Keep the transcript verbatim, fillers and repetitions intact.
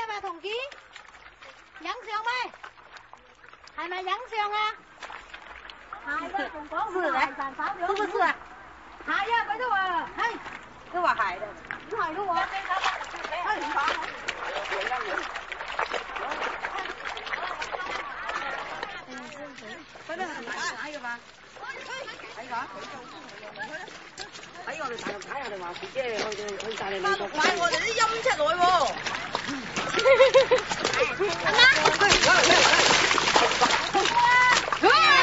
咩嘛，同志？影相咩？係咪影相啊？係啊，仲講唔係散手咗？是不是啊？係啊，佢都話係，都話係啦，唔係都話。係唔講？佢都係大牌嘅嘛？睇下，睇我哋大陸牌，我哋話自己去去大陸大陸牌，我哋啲音出來喎。阿媽。